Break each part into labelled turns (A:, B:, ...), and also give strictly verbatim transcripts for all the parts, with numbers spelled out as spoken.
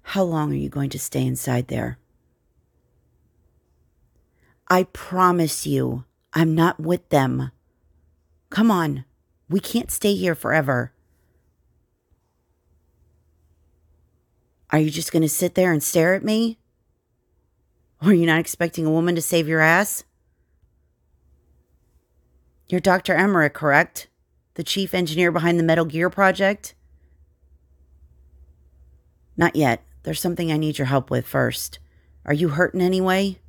A: How long are you going to stay inside there? I promise you, I'm not with them. Come on, we can't stay here forever. Are you just going to sit there and stare at me? Or are you not expecting a woman to save your ass? You're Doctor Emmerich, correct? The chief engineer behind the Metal Gear project? Not yet. There's something I need your help with first. Are you hurt in any way?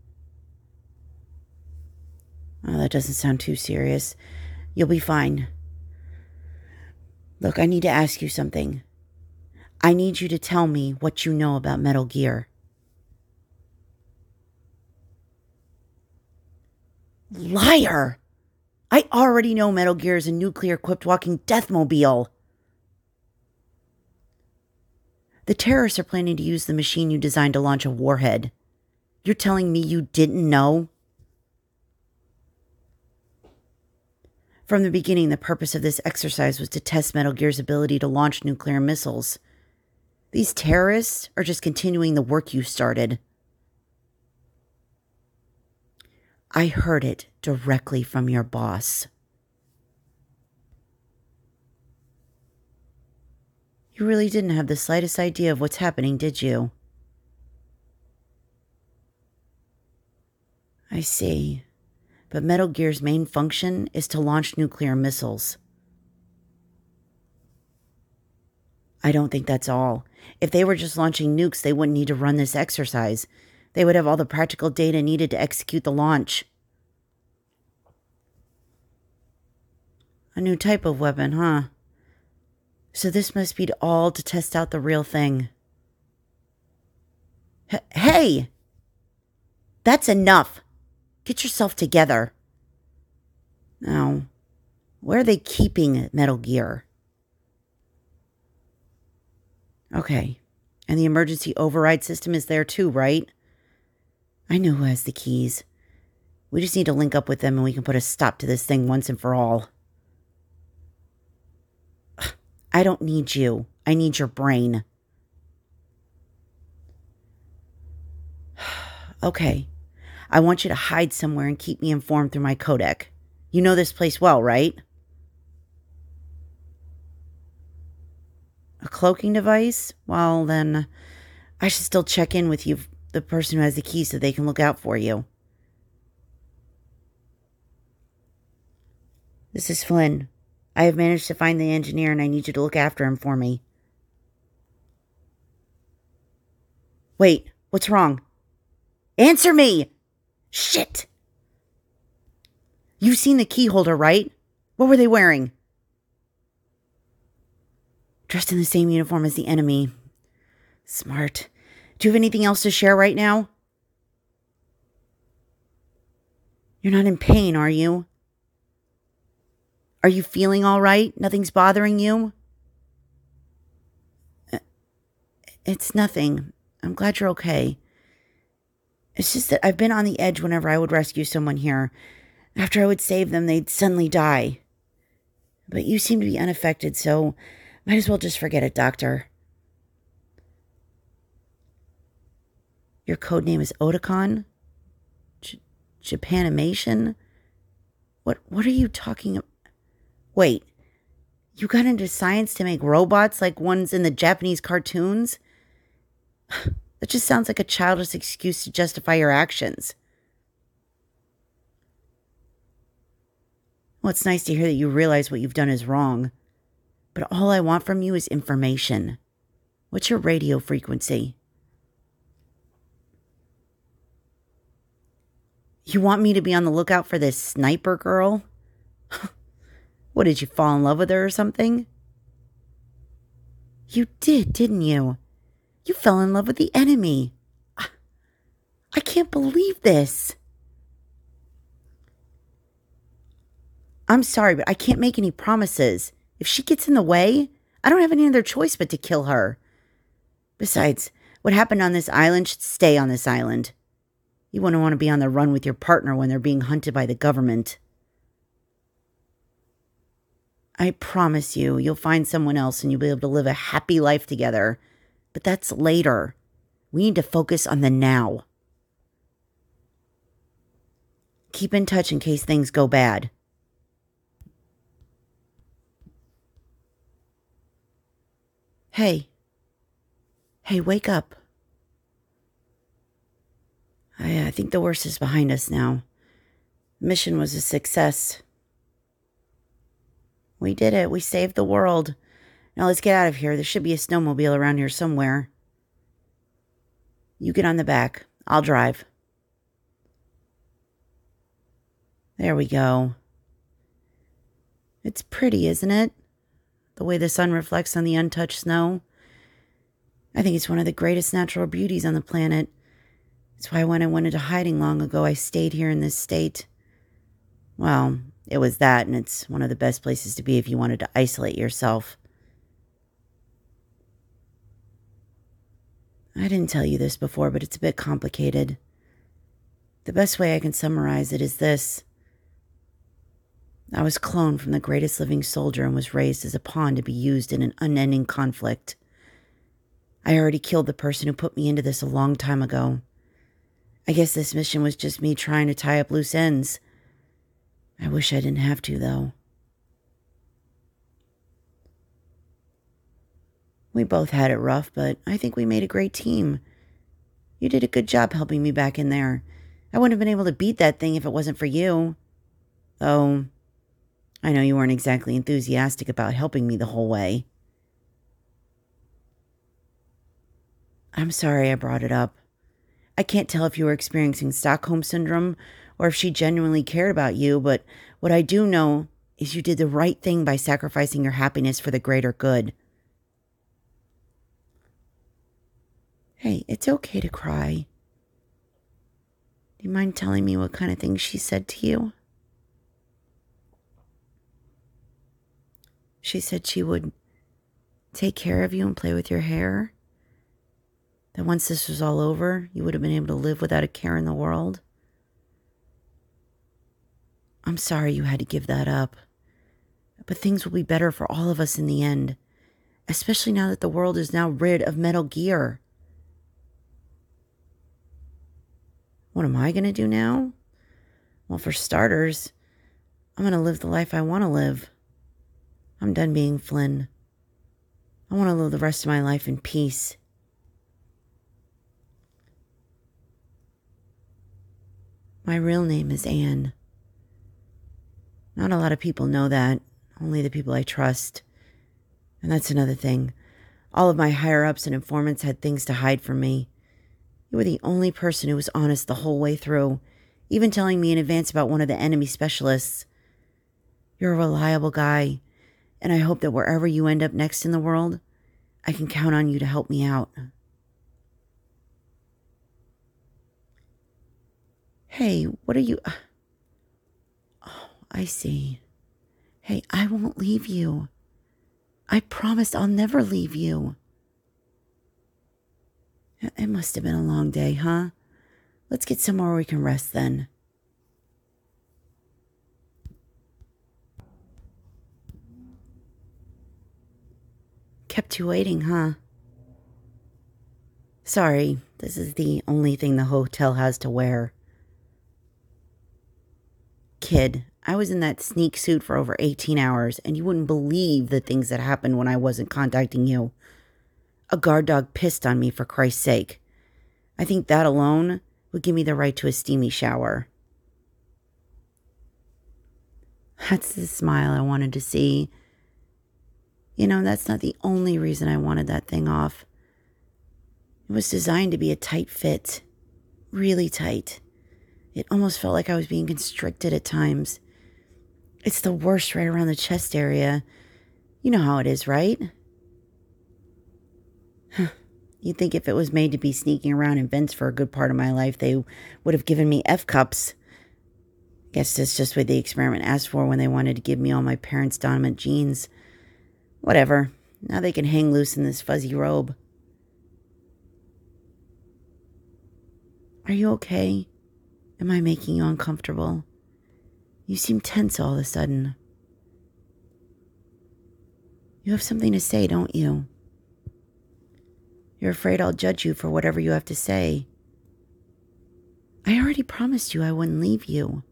A: Oh, that doesn't sound too serious. You'll be fine. Look, I need to ask you something. I need you to tell me what you know about Metal Gear. Liar! I already know Metal Gear is a nuclear-equipped walking deathmobile. The terrorists are planning to use the machine you designed to launch a warhead. You're telling me you didn't know? From the beginning, the purpose of this exercise was to test Metal Gear's ability to launch nuclear missiles. These terrorists are just continuing the work you started. I heard it directly from your boss. You really didn't have the slightest idea of what's happening, did you? I see. But Metal Gear's main function is to launch nuclear missiles. I don't think that's all. If they were just launching nukes, they wouldn't need to run this exercise. They would have all the practical data needed to execute the launch. A new type of weapon, huh? So this must be all to test out the real thing. H- hey! That's enough! Get yourself together. Now, where are they keeping Metal Gear? Okay. And the emergency override system is there too, right? I know who has the keys. We just need to link up with them and we can put a stop to this thing once and for all. I don't need you. I need your brain. Okay. I want you to hide somewhere and keep me informed through my codec. You know this place well, right? A cloaking device? Well, then I should still check in with you, the person who has the key, so they can look out for you. This is Flynn. I have managed to find the engineer and I need you to look after him for me. Wait, what's wrong? Answer me! Shit! You've seen the key holder, right? What were they wearing? Dressed in the same uniform as the enemy. Smart. Do you have anything else to share right now? You're not in pain, are you? Are you feeling all right? Nothing's bothering you? It's nothing. I'm glad you're okay. It's just that I've been on the edge whenever I would rescue someone here. After I would save them, they'd suddenly die. But you seem to be unaffected, so might as well just forget it, Doctor. Your code name is Otakon? J- Japanimation? What, what are you talking about? Wait, you got into science to make robots like ones in the Japanese cartoons? That just sounds like a childish excuse to justify your actions. Well, it's nice to hear that you realize what you've done is wrong. But all I want from you is information. What's your radio frequency? You want me to be on the lookout for this sniper girl? What, did you fall in love with her or something? You did, didn't you? You fell in love with the enemy. I can't believe this. I'm sorry, but I can't make any promises. If she gets in the way, I don't have any other choice but to kill her. Besides, what happened on this island should stay on this island. You wouldn't want to be on the run with your partner when they're being hunted by the government. I promise you, you'll find someone else and you'll be able to live a happy life together. But that's later. We need to focus on the now. Keep in touch in case things go bad. Hey. Hey, wake up. I, I think the worst is behind us now. The mission was a success. We did it. We saved the world. Now let's get out of here. There should be a snowmobile around here somewhere. You get on the back. I'll drive. There we go. It's pretty, isn't it? The way the sun reflects on the untouched snow. I think it's one of the greatest natural beauties on the planet. It's why when I went into hiding long ago, I stayed here in this state. Well, it was that, and it's one of the best places to be if you wanted to isolate yourself. I didn't tell you this before, but it's a bit complicated. The best way I can summarize it is this. I was cloned from the greatest living soldier and was raised as a pawn to be used in an unending conflict. I already killed the person who put me into this a long time ago. I guess this mission was just me trying to tie up loose ends. I wish I didn't have to, though. We both had it rough, but I think we made a great team. You did a good job helping me back in there. I wouldn't have been able to beat that thing if it wasn't for you. Though, I know you weren't exactly enthusiastic about helping me the whole way. I'm sorry I brought it up. I can't tell if you were experiencing Stockholm Syndrome or if she genuinely cared about you, but what I do know is you did the right thing by sacrificing your happiness for the greater good. Hey, it's okay to cry. Do you mind telling me what kind of things she said to you? She said she would take care of you and play with your hair. That once this was all over, you would have been able to live without a care in the world. I'm sorry you had to give that up. But things will be better for all of us in the end. Especially now that the world is now rid of Metal Gear. What am I going to do now? Well, for starters, I'm going to live the life I want to live. I'm done being Flynn. I want to live the rest of my life in peace. My real name is Anne. Not a lot of people know that, only the people I trust. And that's another thing. All of my higher-ups and informants had things to hide from me. You were the only person who was honest the whole way through, even telling me in advance about one of the enemy specialists. You're a reliable guy, and I hope that wherever you end up next in the world, I can count on you to help me out. Hey, what are you... Oh, I see. Hey, I won't leave you. I promise I'll never leave you. It must have been a long day, huh? Let's get somewhere where we can rest then. Kept you waiting, huh? Sorry, this is the only thing the hotel has to wear. Kid, I was in that sneak suit for over eighteen hours, and you wouldn't believe the things that happened when I wasn't contacting you. A guard dog pissed on me, for Christ's sake. I think that alone would give me the right to a steamy shower. That's the smile I wanted to see. You know, that's not the only reason I wanted that thing off. It was designed to be a tight fit. Really tight. It almost felt like I was being constricted at times. It's the worst right around the chest area. You know how it is, right? You'd think if it was made to be sneaking around in vents for a good part of my life, they would have given me F-cups. Guess that's just what the experiment asked for when they wanted to give me all my parents' dominant genes. Whatever. Now they can hang loose in this fuzzy robe. Are you okay? Am I making you uncomfortable? You seem tense all of a sudden. You have something to say, don't you? You're afraid I'll judge you for whatever you have to say. I already promised you I wouldn't leave you.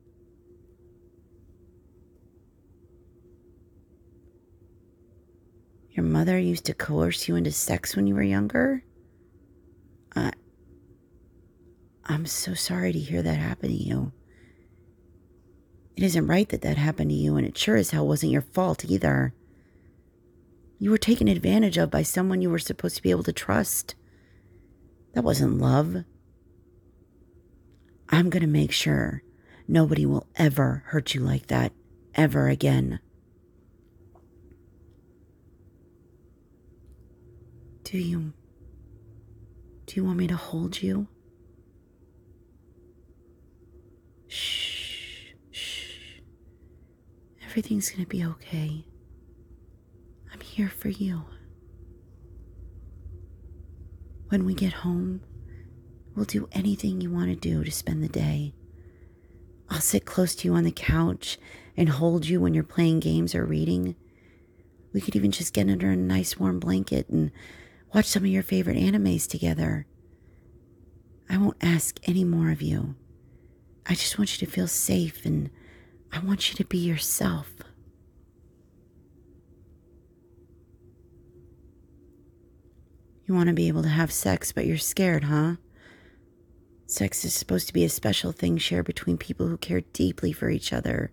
A: Your mother used to coerce you into sex when you were younger? I, I'm so sorry to hear that happen to you. It isn't right that that happened to you, and it sure as hell wasn't your fault either. You were taken advantage of by someone you were supposed to be able to trust. That wasn't love. I'm going to make sure nobody will ever hurt you like that, ever again. Do you... Do you want me to hold you? Shh, shh. Everything's going to be okay. I'm here for you. When we get home, we'll do anything you want to do to spend the day. I'll sit close to you on the couch and hold you when you're playing games or reading. We could even just get under a nice warm blanket and watch some of your favorite animes together. I won't ask any more of you. I just want you to feel safe, and I want you to be yourself. You want to be able to have sex, but you're scared, huh? Sex is supposed to be a special thing shared between people who care deeply for each other.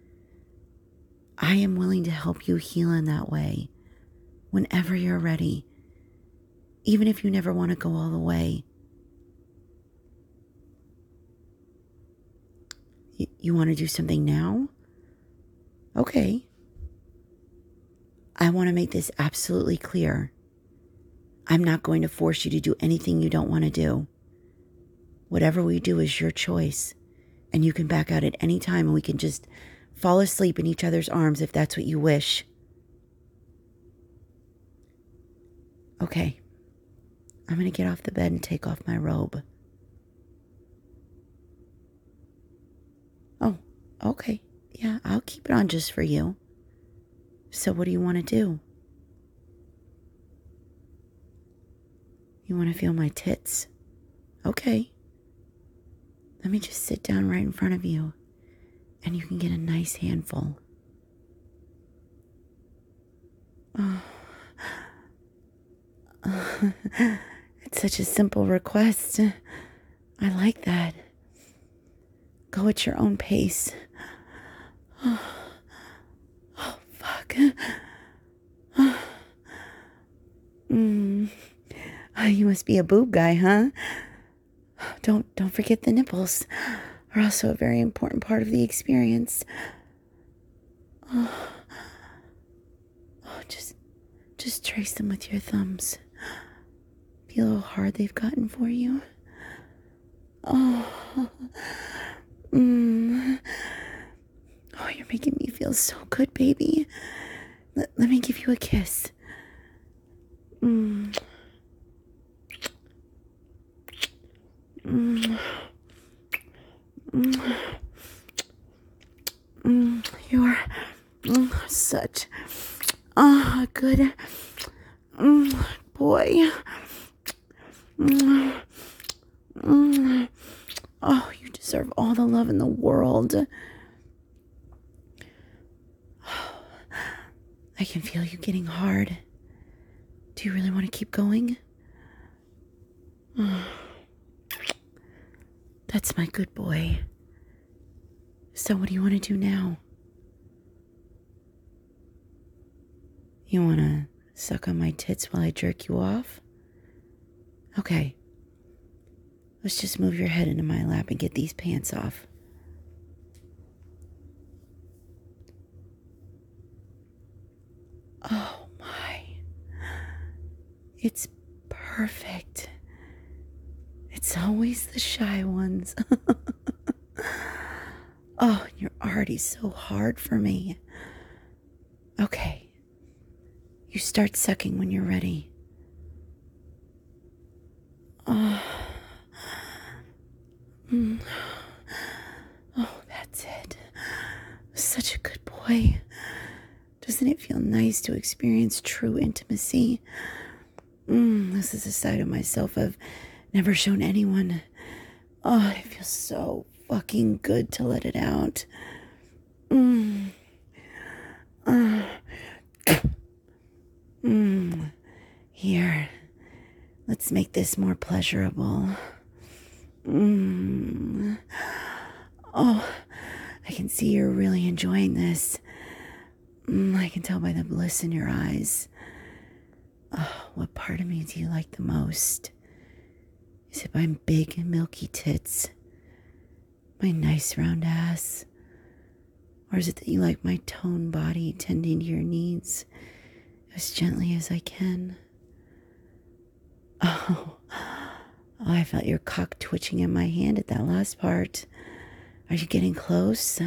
A: I am willing to help you heal in that way, whenever you're ready, even if you never want to go all the way. Y- you want to do something now? Okay. I want to make this absolutely clear. I'm not going to force you to do anything you don't want to do. Whatever we do is your choice, and you can back out at any time, and we can just fall asleep in each other's arms if that's what you wish. Okay. I'm going to get off the bed and take off my robe. Oh, okay. Yeah, I'll keep it on just for you. So what do you want to do? You want to feel my tits? Okay. Let me just sit down right in front of you, and you can get a nice handful. Oh. It's such a simple request. I like that. Go at your own pace. Oh, oh fuck. Mm. Oh, you must be a boob guy, huh? Don't don't forget the nipples are also a very important part of the experience. Oh, oh just just trace them with your thumbs. Feel how hard they've gotten for you. Oh, mm. Oh, you're making me feel so good, baby. Let, let me give you a kiss. Mm. Mm. Mm. Mm. You're mm, such oh, a good mm, boy. Mm. Mm. Oh, you deserve all the love in the world. I can feel you getting hard. Do you really want to keep going? That's my good boy. So what do you want to do now? You want to suck on my tits while I jerk you off? Okay. Let's just move your head into my lap and get these pants off. Oh my. It's perfect. It's always the shy ones. Oh, you're already so hard for me. Okay. You start sucking when you're ready. Oh. Mm. Oh, that's it. Such a good boy. Doesn't it feel nice to experience true intimacy? Mm, this is a side of myself I've never shown anyone. Oh, it feels so fucking good to let it out. Mm. Uh. Mm. Here, let's make this more pleasurable. Mm. Oh, I can see you're really enjoying this. Mm, I can tell by the bliss in your eyes. Oh, what part of me do you like the most? Is it my big, milky tits? My nice round ass? Or is it that you like my toned body tending to your needs as gently as I can? Oh, oh, I felt your cock twitching in my hand at that last part. Are you getting close?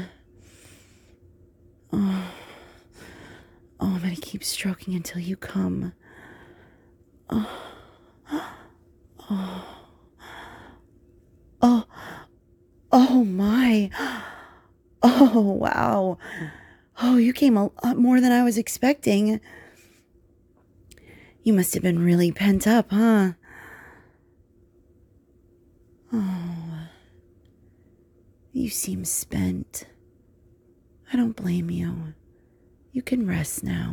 A: Oh, oh, I'm going to keep stroking until you come. Oh, oh, oh, oh my. Oh, wow. Oh, you came a lot more than I was expecting. You must have been really pent up, huh? Oh, you seem spent. I don't blame you. You can rest now.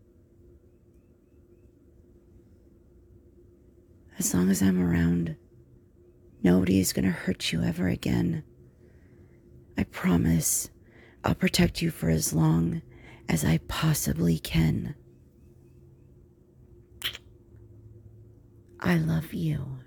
A: As long as I'm around, nobody is going to hurt you ever again. I promise I'll protect you for as long as I possibly can. I love you.